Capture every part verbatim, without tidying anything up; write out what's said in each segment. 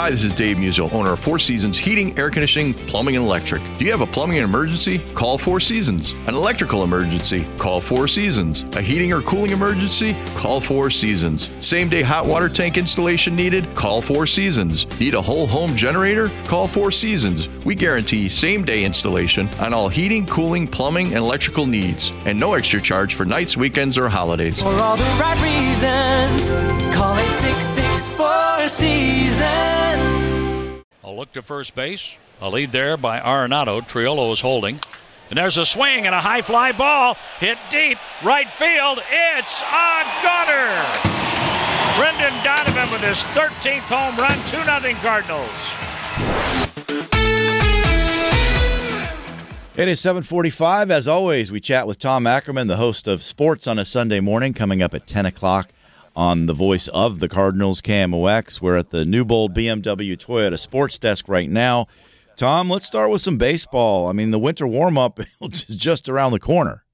Hi, this is Dave Musial, owner of Four Seasons Heating, Air Conditioning, Plumbing, and Electric. Do you have a plumbing emergency? Call Four Seasons. An electrical emergency? Call Four Seasons. A heating or cooling emergency? Call Four Seasons. Same-day hot water tank installation needed? Call Four Seasons. Need a whole home generator? Call Four Seasons. We guarantee same-day installation on all heating, cooling, plumbing, and electrical needs. And no extra charge for nights, weekends, or holidays. For all the right reasons, call eight six six, four seasons. A look to first base. A lead there by Arenado. Triolo is holding. And there's a swing and a high fly ball. Hit deep. Right field. It's a gunner. Brendan Donovan with his thirteenth home run. two nothing Cardinals. It is seven forty-five. As always, we chat with Tom Ackerman, the host of Sports on a Sunday Morning, coming up at ten o'clock on the voice of the Cardinals, K M O X. We're at the Newbold B M W Toyota Sports Desk right now. Tom, let's start with some baseball. I mean, the winter warm-up is just around the corner.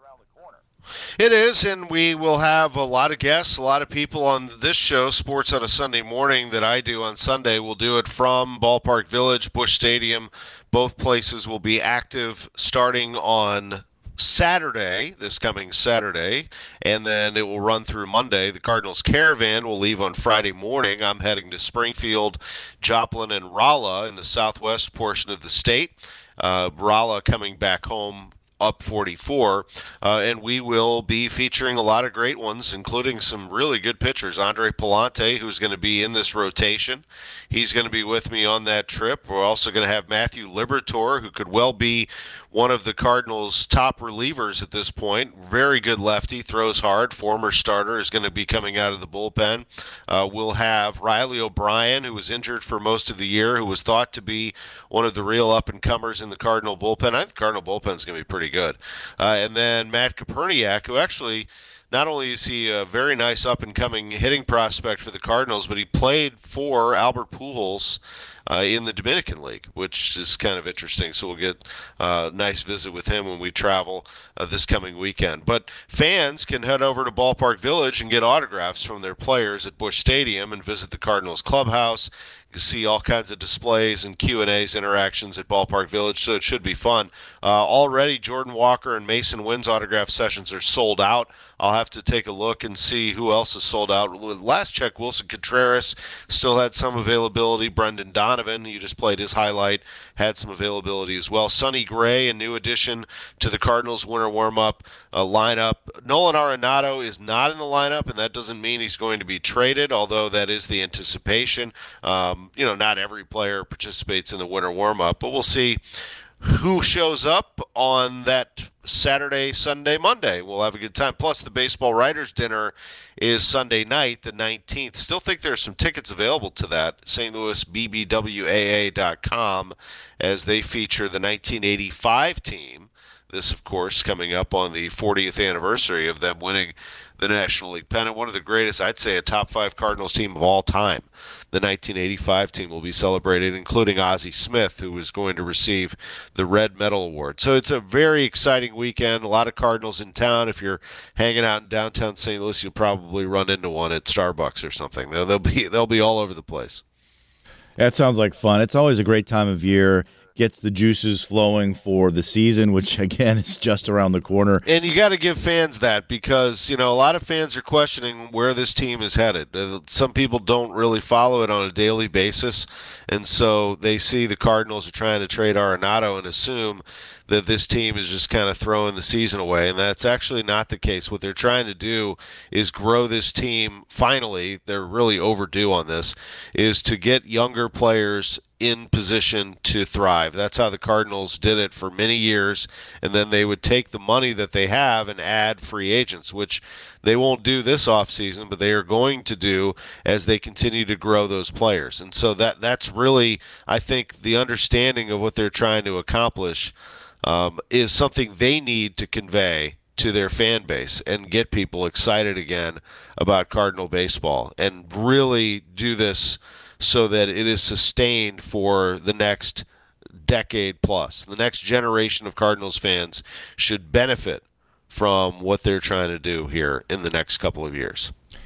It is, and we will have a lot of guests, a lot of people on this show, Sports on a Sunday Morning, that I do on Sunday. We'll do it from Ballpark Village, Busch Stadium. Both places will be active starting on Saturday, this coming Saturday, and then it will run through Monday. The Cardinals Caravan will leave on Friday morning. I'm heading to Springfield, Joplin, and Rolla in the southwest portion of the state. Uh, Rolla coming back home up forty-four, uh, and we will be featuring a lot of great ones, including some really good pitchers. Andre Palante, who's going to be in this rotation, he's going to be with me on that trip. We're also going to have Matthew Liberatore, who could well be one of the Cardinals' top relievers at this point. Very good lefty, throws hard, former starter, is going to be coming out of the bullpen. Uh, we'll have Riley O'Brien, who was injured for most of the year, who was thought to be one of the real up-and-comers in the Cardinal bullpen. I think the Cardinal bullpen is going to be pretty good. Uh, and then Matt Koperniak, who actually, not only is he a very nice up-and-coming hitting prospect for the Cardinals, but he played for Albert Pujols uh, in the Dominican League, which is kind of interesting. So we'll get a nice visit with him when we travel uh, this coming weekend. But fans can head over to Ballpark Village and get autographs from their players at Busch Stadium and visit the Cardinals clubhouse. You can see all kinds of displays and Q and A's, interactions at Ballpark Village, so it should be fun. Uh, already, Jordan Walker and Mason Wynn's autograph sessions are sold out. I'll have to take a look and see who else is sold out. Last check, Wilson Contreras still had some availability. Brendan Donovan, you just played his highlight, had some availability as well. Sonny Gray, a new addition to the Cardinals winter warm-up uh, lineup. Nolan Arenado is not in the lineup, and that doesn't mean he's going to be traded, although that is the anticipation. Um, you know, not every player participates in the winter warm-up, but we'll see who shows up on that Saturday, Sunday, Monday. We'll have a good time. Plus, the Baseball Writers Dinner is Sunday night, the nineteenth. Still think there are some tickets available to that. Saint Louis B B W A A dot com, as they feature the nineteen eighty-five team. This, of course, coming up on the fortieth anniversary of them winning the National League pennant. One of the greatest, I'd say, a top five Cardinals team of all time. The nineteen eighty-five team will be celebrated, including Ozzie Smith, who is going to receive the Red Medal Award. So it's a very exciting weekend. A lot of Cardinals in town. If you're hanging out in downtown Saint Louis, you'll probably run into one at Starbucks or something. They'll, they'll be they'll be all over the place. That sounds like fun. It's always a great time of year. Gets the juices flowing for the season, which, again, is just around the corner. And you got to give fans that, because, you know, a lot of fans are questioning where this team is headed. Some people don't really follow it on a daily basis, and so they see the Cardinals are trying to trade Arenado and assume that this team is just kind of throwing the season away, and that's actually not the case. What they're trying to do is grow this team. Finally, they're really overdue on this, is to get younger players in position to thrive. That's how the Cardinals did it for many years, and then they would take the money that they have and add free agents, which they won't do this offseason, but they are going to do as they continue to grow those players. And so that that's really, I think, the understanding of what they're trying to accomplish um, is something they need to convey to their fan base and get people excited again about Cardinal baseball, and really do this so that it is sustained for the next decade plus. The next generation of Cardinals fans should benefit from what they're trying to do here in the next couple of years.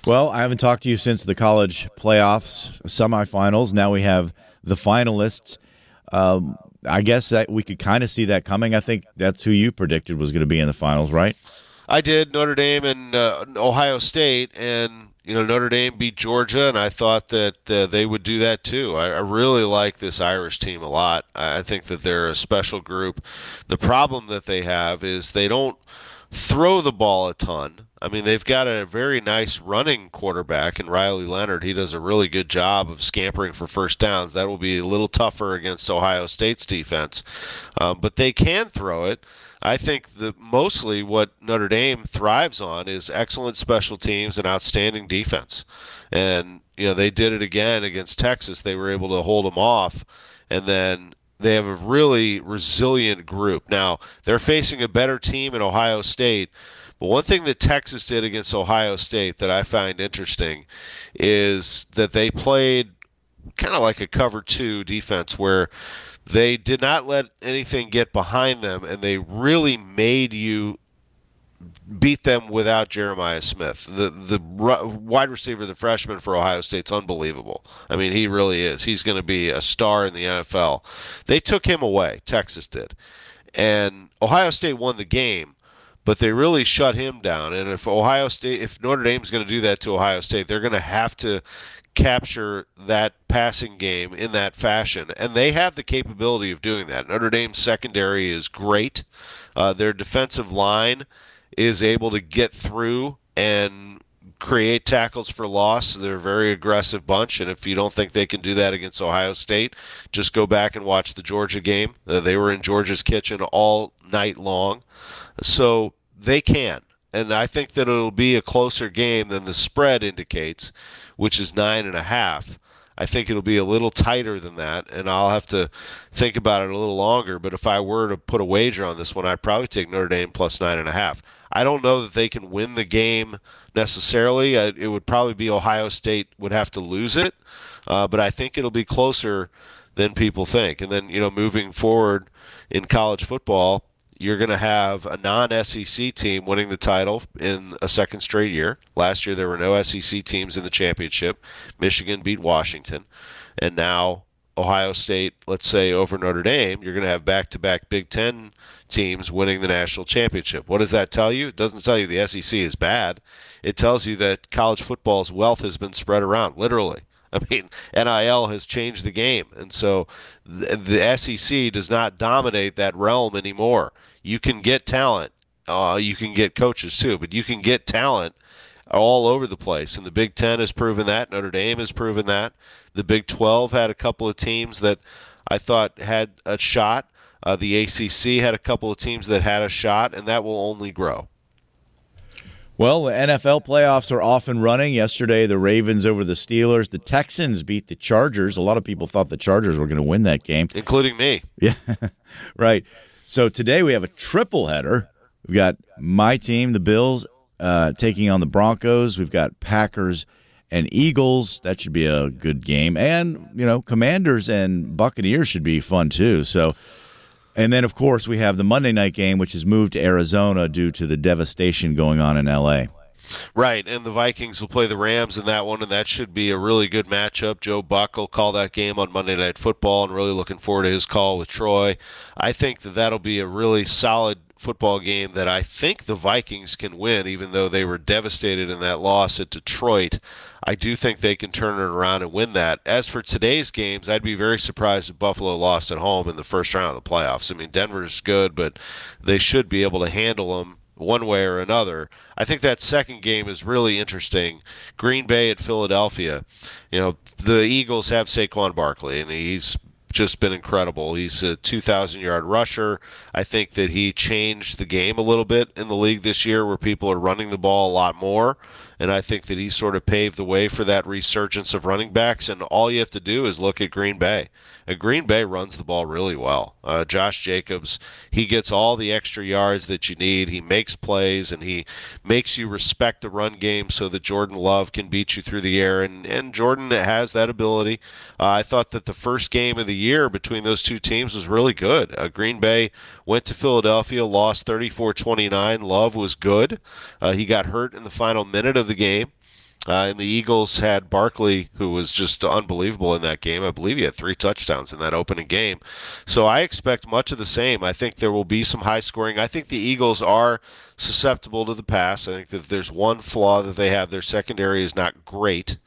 Well, I haven't talked to you since the college playoffs, semifinals. Now we have the finalists. Um, I guess that we could kind of see that coming. I think that's who you predicted was going to be in the finals, right? I did, Notre Dame and uh, Ohio State, and you know Notre Dame beat Georgia, and I thought that uh, they would do that too. I, I really like this Irish team a lot. I, I think that they're a special group. The problem that they have is they don't throw the ball a ton. I mean, they've got a very nice running quarterback in Riley Leonard. He does a really good job of scampering for first downs. That will be a little tougher against Ohio State's defense, um, but they can throw it. I think that mostly what Notre Dame thrives on is excellent special teams and outstanding defense. And, you know, they did it again against Texas. They were able to hold them off, and then they have a really resilient group. Now, they're facing a better team in Ohio State, but one thing that Texas did against Ohio State that I find interesting is that they played kind of like a cover two defense where they did not let anything get behind them, and they really made you beat them without Jeremiah Smith. The the wide receiver, the freshman for Ohio State's unbelievable. I mean, he really is. He's going to be a star in the N F L. They took him away. Texas did. And Ohio State won the game, but they really shut him down. And if Ohio State, if Notre Dame's going to do that to Ohio State, they're going to have to capture that passing game in that fashion, and they have the capability of doing that. Notre Dame's secondary is great. Uh, their defensive line is able to get through and create tackles for loss. They're a very aggressive bunch, and if you don't think they can do that against Ohio State, just go back and watch the Georgia game. Uh, they were in Georgia's kitchen all night long, so they can. And I think that it'll be a closer game than the spread indicates, which is nine and a half. I think it'll be a little tighter than that, and I'll have to think about it a little longer. But if I were to put a wager on this one, I'd probably take Notre Dame plus nine and a half. I don't know that they can win the game necessarily. It would probably be Ohio State would have to lose it, uh, but I think it'll be closer than people think. And then, you know, moving forward in college football, you're going to have a non-S E C team winning the title in a second straight year. Last year there were no S E C teams in the championship. Michigan beat Washington. And now Ohio State, let's say, over Notre Dame, you're going to have back-to-back Big Ten teams winning the national championship. What does that tell you? It doesn't tell you the S E C is bad. It tells you that college football's wealth has been spread around, literally. I mean, N I L has changed the game. And so the, the S E C does not dominate that realm anymore. You can get talent. Uh, you can get coaches too, but you can get talent all over the place. And the Big Ten has proven that. Notre Dame has proven that. The Big twelve had a couple of teams that I thought had a shot. Uh, the A C C had a couple of teams that had a shot, and that will only grow. Well, the N F L playoffs are off and running. Yesterday, the Ravens over the Steelers. The Texans beat the Chargers. A lot of people thought the Chargers were going to win that game. Including me. Yeah, right. So today we have a triple header. We've got my team, the Bills, uh, taking on the Broncos. We've got Packers and Eagles. That should be a good game. And, you know, Commanders and Buccaneers should be fun too. So, and then, of course, we have the Monday night game, which is moved to Arizona due to the devastation going on in L A. Right, and the Vikings will play the Rams in that one, and that should be a really good matchup. Joe Buck will call that game on Monday Night Football, and really looking forward to his call with Troy. I think that that'll be a really solid football game that I think the Vikings can win, even though they were devastated in that loss at Detroit. I do think they can turn it around and win that. As for today's games, I'd be very surprised if Buffalo lost at home in the first round of the playoffs. I mean, Denver's good, but they should be able to handle them one way or another. I think that second game is really interesting. Green Bay at Philadelphia. You know, the Eagles have Saquon Barkley, and he's just been incredible. He's a two thousand yard rusher. I think that he changed the game a little bit in the league this year where people are running the ball a lot more, and I think that he sort of paved the way for that resurgence of running backs, and all you have to do is look at Green Bay. And Green Bay runs the ball really well. Uh, Josh Jacobs, he gets all the extra yards that you need. He makes plays, and he makes you respect the run game so that Jordan Love can beat you through the air, and, and Jordan has that ability. Uh, I thought that the first game of the year between those two teams was really good. Uh, Green Bay went to Philadelphia, lost thirty-four twenty-nine. Love was good. Uh, he got hurt in the final minute of the game. Uh, and the Eagles had Barkley, who was just unbelievable in that game. I believe he had three touchdowns in that opening game. So I expect much of the same. I think there will be some high scoring. I think the Eagles are susceptible to the pass. I think that there's one flaw that they have. Their secondary is not great.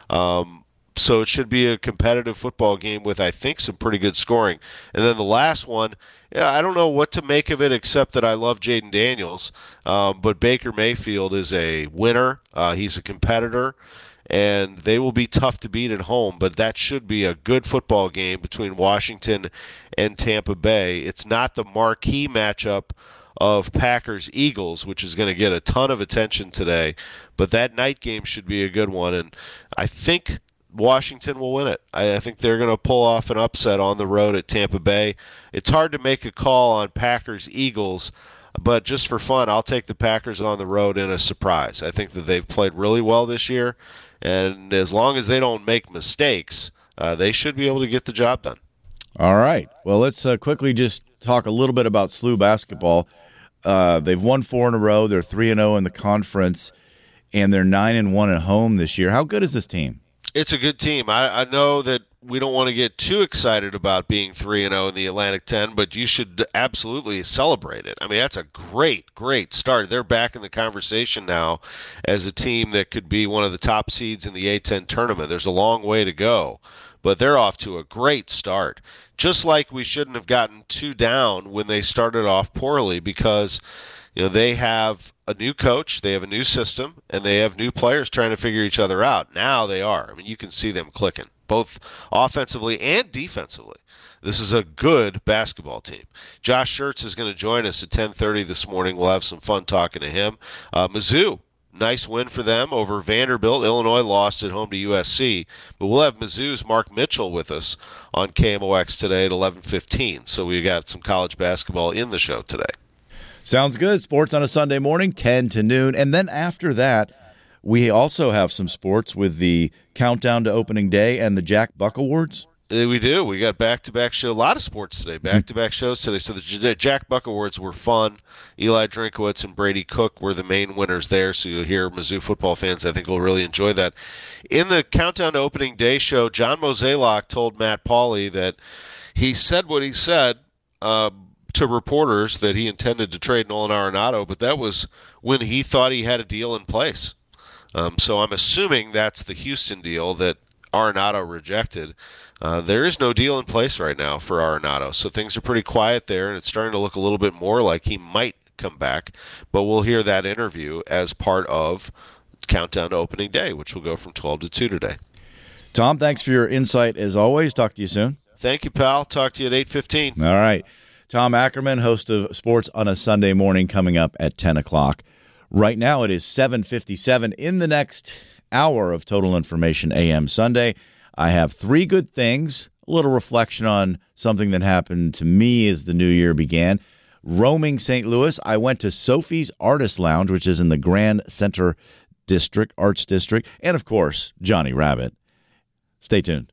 Um, so it should be a competitive football game with, I think, some pretty good scoring. And then the last one, yeah, I don't know what to make of it except that I love Jaden Daniels. Um, but Baker Mayfield is a winner. Uh, he's a competitor. And they will be tough to beat at home. But that should be a good football game between Washington and Tampa Bay. It's not the marquee matchup of Packers-Eagles, which is going to get a ton of attention today. But that night game should be a good one. And I think Washington will win it. I, I think they're going to pull off an upset on the road at Tampa Bay. It's hard to make a call on Packers-Eagles, but just for fun, I'll take the Packers on the road in a surprise. I think that they've played really well this year, and as long as they don't make mistakes, uh, they should be able to get the job done. All right. Well, let's uh, quickly just talk a little bit about S L U basketball. Uh, they've won four in a row. They're three and zero in the conference, and they're nine and one at home this year. How good is this team? It's a good team. I, I know that we don't want to get too excited about being three and zero in the Atlantic ten, but you should absolutely celebrate it. I mean, that's a great, great start. They're back in the conversation now as a team that could be one of the top seeds in the A ten tournament. There's a long way to go, but they're off to a great start. Just like we shouldn't have gotten two down when they started off poorly, because you know they have a new coach, they have a new system, and they have new players trying to figure each other out. Now they are. I mean, you can see them clicking, both offensively and defensively. This is a good basketball team. Josh Schertz is going to join us at ten thirty this morning. We'll have some fun talking to him. Uh, Mizzou, nice win for them over Vanderbilt. Illinois lost at home to U S C. But we'll have Mizzou's Mark Mitchell with us on K M O X today at eleven fifteen. So we got some college basketball in the show today. Sounds good. Sports on a Sunday morning, ten to noon. And then after that, we also have some sports with the countdown to opening day and the Jack Buck Awards. We do. We got back-to-back show. A lot of sports today. Back-to-back shows today. So the Jack Buck Awards were fun. Eli Drinkowitz and Brady Cook were the main winners there. So you'll hear Mizzou football fans, I think, will really enjoy that. In the countdown to opening day show, John Mozeliak told Matt Pauley that he said what he said uh, to reporters that he intended to trade Nolan Arenado, but that was when he thought he had a deal in place. Um, so I'm assuming that's the Houston deal that Arenado rejected. Uh, there is no deal in place right now for Arenado, so things are pretty quiet there, and it's starting to look a little bit more like he might come back. But we'll hear that interview as part of Countdown to Opening Day, which will go from twelve to two today. Tom, thanks for your insight as always. Talk to you soon. Thank you, pal. Talk to you at eight fifteen. All right. Tom Ackerman, host of Sports on a Sunday Morning, coming up at ten o'clock. Right now it is seven fifty-seven. In the next hour of Total Information A M Sunday, I have three good things, a little reflection on something that happened to me as the new year began. Roaming Saint Louis, I went to Sophie's Artist Lounge, which is in the Grand Center District, Arts District, and, of course, Johnny Rabbit. Stay tuned.